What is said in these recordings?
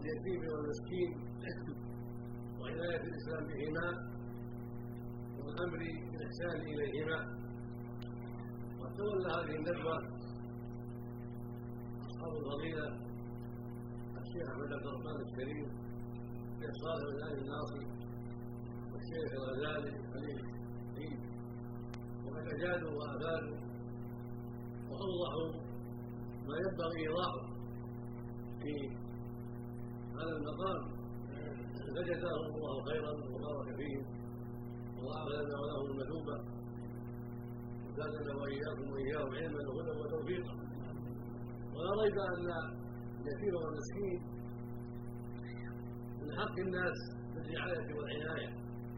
اليتيم والمسكين وعناية الإسلام بهما والأمر بالإحسان إليهما. وتولى هذه الندوة أصحاب الفضيلة الشيخ أحمد عبد الرحمن الكريم، الشيخ صالح بن آل الناصي، والشيخ الغزالي خليل الدين، وقد أجادوا وأفادوا وأوضحوا ما ينبغي إيضاحه في هذا المقام، فجزاهم الله خيرا وبارك فيهم وأعلى لنا ولهم المثوبة وزادنا وإياكم وإياهم علما وهدى وتوفيقا. ولا ريب أن اليتيم والمسكين من حق الناس بالرعاية والعناية،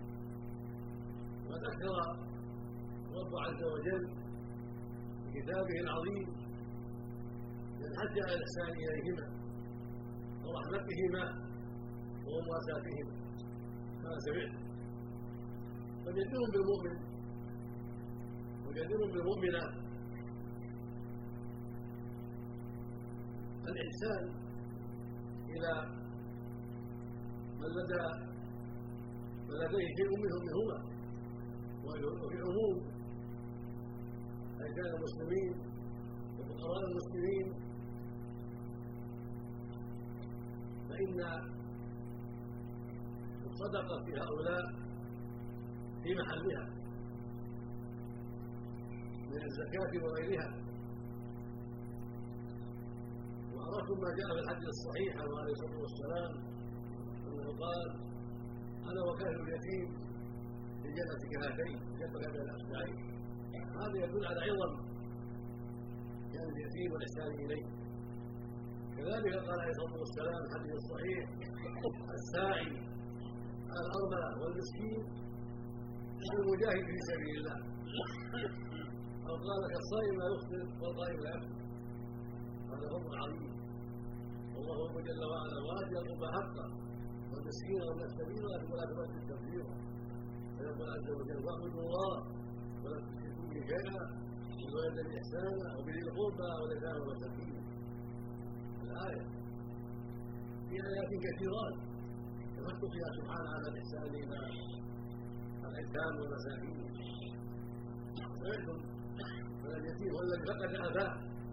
وقد أكثر رب عز وجل في كتابه العظيم من حث على الإحسان إليهما ورحمتهما ومواساتهما كما سمعت. فجدير بالمؤمن وجدير بالمؤمنة الإحسان إلى من لديه شيء منهما، وفي العموم أيتام المسلمين وفقراء المسلمين، فإن الصدقة في هؤلاء في محلها من الزكاة وغيرها. وأراكم ما جاء في الحديث الصحيح عنه عليه الصلاة والسلام أنه قال: أنا وكافل اليتيم في جنة كهاتين جنة بين الأصبعين. هذا يدل على عظم جانب اليتيم والإحسان إليه. كذلك قال عليه الصلاة والسلام في الحديث الصحيح: الساعي على الأرملة والمسكين المجاهد في سبيل الله. أو قال: كالصائم لا يفطر والقائم لا يفطر. هذا فضل عظيم، والله جل وعلا وآتي القربى حقه والمسكين وابن السبيل ولا تؤدي تبذيرا. فيقول عز وجل: واعبدوا الله ولا تشركوا به شيئا وبالوالدين إحسانا وبذي القربى واليتامى والمساكين. الآية في آيات كثيرات يحث فيها سبحانه على الإحسان إلى الأيتام والمساكين. سمعتم من اليتيم هو الذي فقد أباه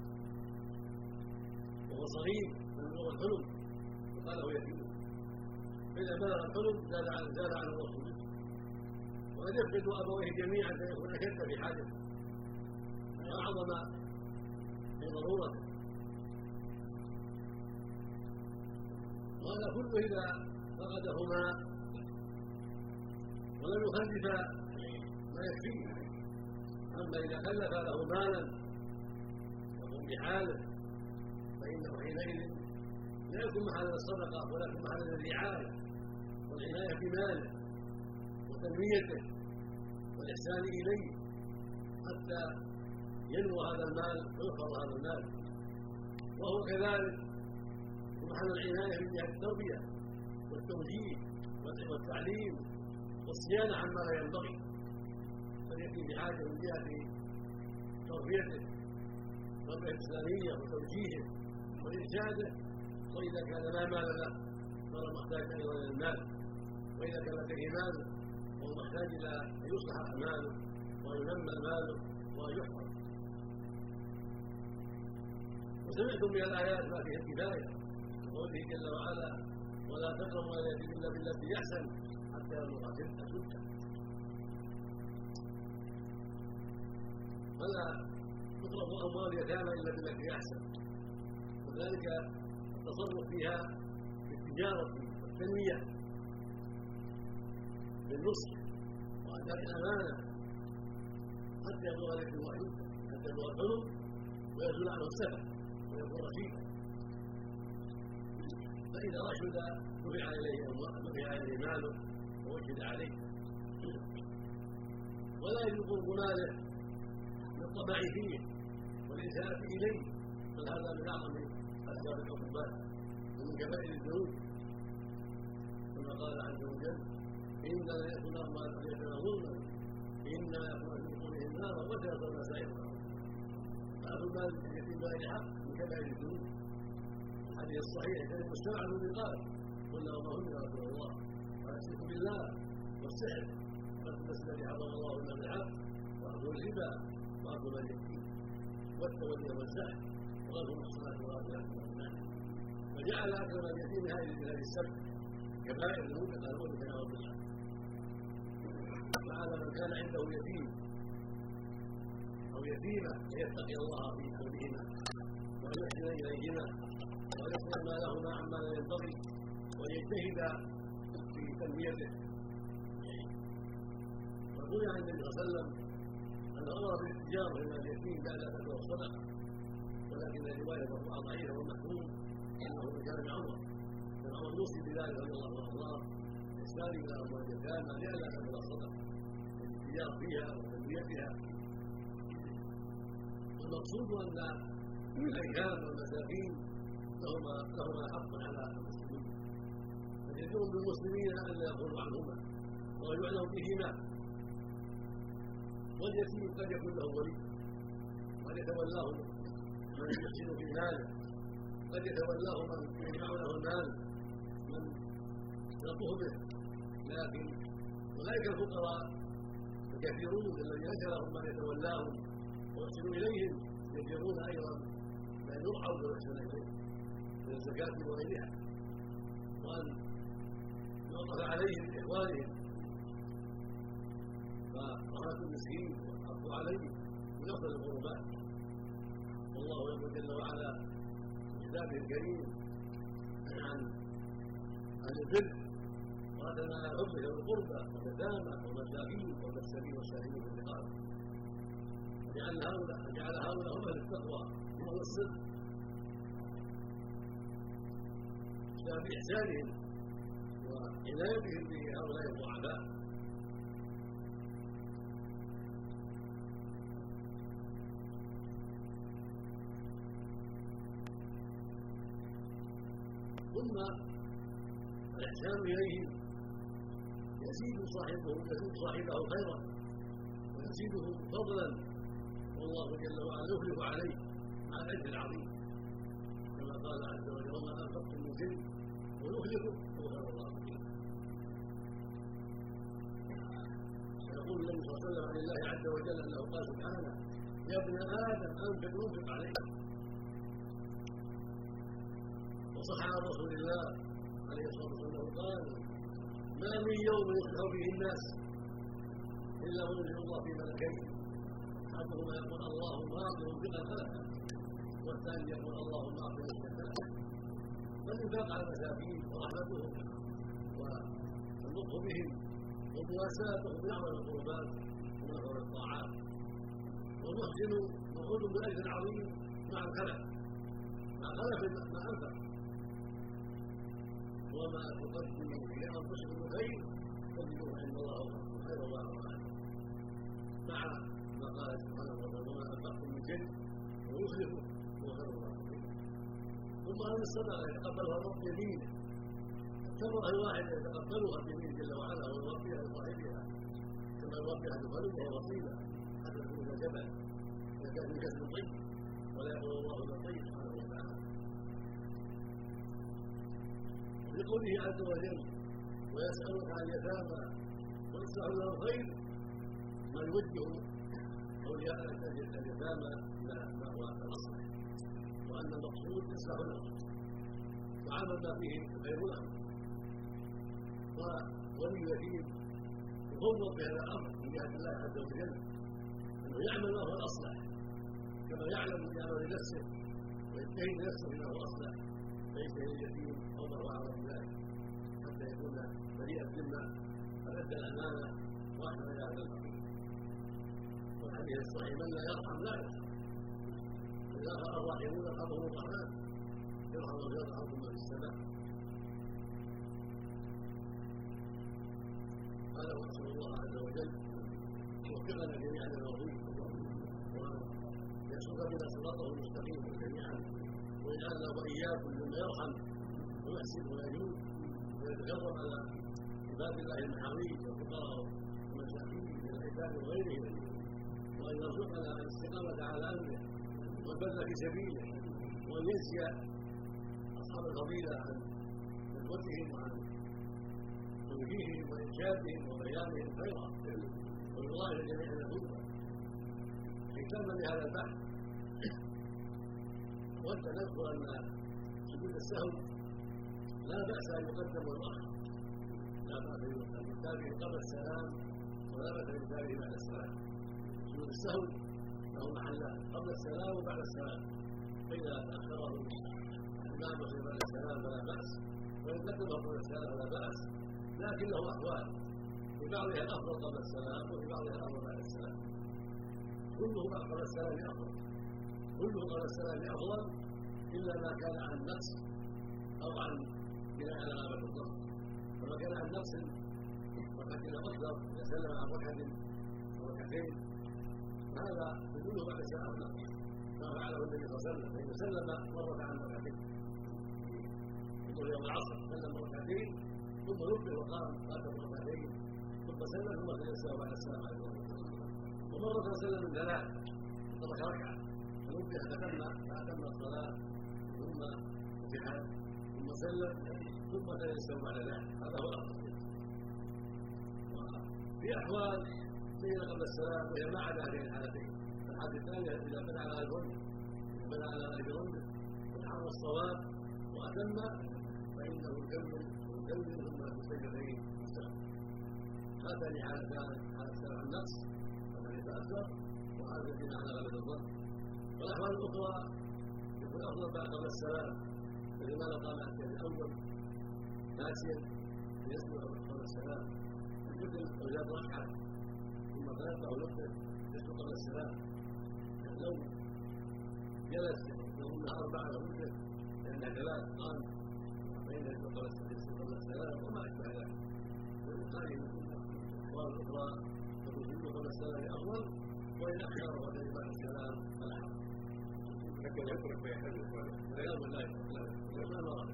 وهو صغير من بلوغ الحلم وقال له يتيم، فإذا بلغ الحلم زاد عن الرسول، وقد يفقد أبويه جميعا فيكون أشد في حاجته وأعظم في ضرورته. وهذا كله إذا فقدهما ولم يخلف ما يكفيه. أما إذا خلف له مالا يقوم بحاله فإنه حينئذ لا يكون محل الصدقة ولكن محل الرعاية والعناية بماله وتنميته والإحسان إليه حتى ينمو هذا المال ويحفظ هذا المال. وهو كذلك محل العناية من جهة التربية والتوجيه والتعليم والصيانة عما لا ينبغي، فاليتيم بحاجة من جهة تربيته تربية إسلامية وتوجيهه وإرشاده. وإذا كان لا مال له فهو محتاج أيضا إلى المال، وإذا كان لديه مال فهو محتاج إلى أن يصلح ماله وينمى ماله ويحفظ. وسمعتم من الآيات ما فيها الكفاية قوله جل وعلا: ولا تقربوا مال اليتيم إلا بالتي أحسن حتى يبلغ أشده. فلا تقرب أموال اليتامى إلا بالتي أحسن، وذلك التصرف فيها بالتجارة والتنمية بالنصح وأداء الأمانة حتى يبلغ اليتيم أشده، حتى يبلغ الحلم ويزول عنه السفه ويكون رشيدا. فإذا رشد دفع إليه ماله ووجد عليه، ولا يجوز قرب ماله للطمع فيه والإساءة إليه، بل هذا من أعظم أسباب العقوبات ومن كبائر الذنوب، كما قال عز وجل: إنما يأكل أموال اليتامى ظلما إنما يأكل في بطونهم نارا وسيصلون سعيرا. فأكل مال اليتيم بغير حق من كبائر الذنوب. الحديث الصحيح كلمة السبع الموبقات قلنا وما هن يا رسول الله قال الشرك بالله والسحر والناس الذي حرم الله الا بالحق واخذ الربا واكل مال اليتيم والتولي والزحف وغلب المحصنات والغافلات من الناس فجعل اكل مال اليتيم هذه السبع كبائر الموبقه الموبقه نعوذ بالله. فعلى من كان عنده يتيم او يتيمه فيتقي الله في امرهما وان يحسن اليهما وان يصرف مالهما عما لا ينبغي ويجتهد في تنميته. وروي عن النبي صلى الله عليه وسلم انه امر بالاتجار في مال اليتيم بعد ان تكون الصدقه، ولكن الروايه مرفوعه ضعيفه ومحمول انه من كان عمر يوصي بذلك رضي الله عنه وارضاه اسلام الى اموال اليتامى لئلا تكون الصدقه الاتجار فيها وتنميتها. والمقصود ان الايتام والمساكين لهما حق على المسلمين، فيجب بالمسلمين ان لا يقولوا عنهما وان يعلم بهما. واليتيم قد يكون له ولي قد يتولاه من يحسن في ماله، قد يتولاه من يجمع له المال من يلطف به، لكن اولئك الفقراء الكثيرون الذين ذكرهم من يتولاهم ويحسن اليهم يجبون ايضا بان يرعوا ويحسن اليهم من الزكاه وغيرها، وان يعطف عليهم باخوانهم. فرحمه المسكين والعفو عليه من افضل القربات. والله يقول جل وعلا في كتابه الكريم عن البر قال ما حبك بالقربى واليتامى والمساكين وابن السبيل والسائلين في الرقاب، جعل هؤلاء هم اهل التقوى وهم الصدق باحسانهم وعنايتهم بهؤلاء الضعفاء. ثم الإحسان إليهم يزيد صاحبه خيرا ويزيده فضلا، والله جل وعلا يخلف عليه مع الأجر العظيم كما قال عز وجل وما أنفقتم من شيء ويخلفه هو خير الرازقين. يقول النبي صلى الله عليه وسلم عن الله عز وجل أنه قال سبحانه يا ابن آدم أنفق عليك. وصح عن رسول الله عليه الصلاه والسلام قال ما من يوم يصبح فيه الناس الا وينزل الله في ملكين، احدهما يقول اللهم اعطه انفقا خلفا، والثاني يقول اللهم اعطه خلفا. فالانفاق على المساكين ورحمتهم واللطف بهم ومواساتهم باعظم القربات ومن اكبر الطاعات، والمحسن موعود بالاجر العظيم مع الخلف ما انفق. وما تقدموا لانفسكم من خير تجدوه عند الله خير واعظم، مع ما قال سبحانه وتعالى وما انفقتم من شيء ويخلفه هو خير الرازقين. ثم ان الصدقه يتقبلها الرب بيمينه، التمره الواحده يتقبلها بيمينه جل وعلا ويوفيها لصاحبها كما يوفيها بقلبه وبصيره حتى تكون جبل اذا كان من كسب طيب، ولا يقبل الله الا طيب سبحانه وتعالى. لقوله عز وجل ويسألك عن اليتامى ويصلح له الخير ما يوجه أولياء اليتامى إلى مأوى الأصلح، وأن المقصود إصلاح لهم وعمل ما فيه خير لهم. ولي اليتيم يفوض بهذا الأمر من جهة الله عز وجل أنه يعمل ما هو الأصلح كما يعلم بأمر نفسه ويجتهد نفسه بما هو الأصلح، ليس لليتيم فوضه على ذلك حتى يكون بريء الذمه وادى الامانه واحسن الى هذا الفقير. والحديث الصحيح من لا يرحم لا يرحم، اذا الراحمون يرحمهم الرحمن يرحم من يرحمكم من في السماء. قال ونسال الله عز وجل يوفقنا جميعا للوظيفه ويسوق بنا صراطه المستقيم جميعا، ويجعلنا واياكم مما يرحم ويحسن ويجود ويتكرم على عباد الله المحاويج والفقراء والمساكين من الايتام وغيرهم، وان يرزقنا الاستقامه على امره والبذل في سبيله، وان يجزي اصحاب القبيله عن قدوتهم وعن توجيههم وإرشادهم وبيانهم خيرا والله لجميع الأمة اهتم بهذا البحث. وأنت نذكر أن سجود السهو لا بأس أن يقدم والآخر، لا بأس أن يتابع قبل السلام ولا بأس أن يتابع بعد السلام. سجود السهو له محلان قبل السلام وبعد السلام، فإذا تأخره الإمام بعد السلام فلا بأس، وإن قدمه قبل السلام فلا بأس، لكن له أحوال في بعضها الأفضل قبل السلام وفي بعضها الأفضل بعد السلام. كله قبل السلام أفضل، كله قبل السلام أفضل إلا ما كان عن نقص أو عن بناء على غلبة الظن. فما كان عن نقص ركعتين أفضل إذا سلم عن ركعة أو ركعتين هذا كله بعد السلام نقص، كما فعله النبي صلى الله عليه وسلم فإن سلم مرة عن ركعتين، يقول يوم العصر سلم ركعتين ثم نبه وقام قاتل ركعتين ثم سلم ثم سلم بعد السلام عليه وسلم، ومرة سلم من ثلاث ترك ركعة فنبه فأتم الصلاة ثم فتح ثم سلم ثم تيسر بعد ذلك، هذا هو الأفضل. في أحوال سير قبل السلام وهي ما عدا هذه الحالتين. الحالة الثانية إذا بنى على الظن بنى على غير ظنه وتحرى الصواب وأتم فإنه يكمل ثم السجدتين السلام. هاتان حالتان، حالة السلام عن النقص الذي يتأثر وهذا الذي على غلبة الظن. والأحوال الأخرى يكون أفضل بعد قبل السلام، فلما لو قام أتى الأول ناسيا فيسجد قبل السلام مثل لو زاد ركعة ثم ثلاثة أو نقطة يسجد قبل السلام. لو جلس يظن أربعة أو نقطة لأن ثلاث قام فإن يسجد قبل السلام وما أشبه ذلك. وهذه الأحوال الأخرى تكون قبل السلام أفضل، وإن أخر وجد بعد السلام فلا حرج. حتى يترك ويحرك لا والله لا مرض.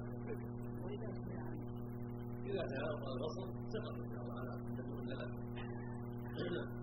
إذا تهاوى البصر سقط إن شاء الله على تدعو الله.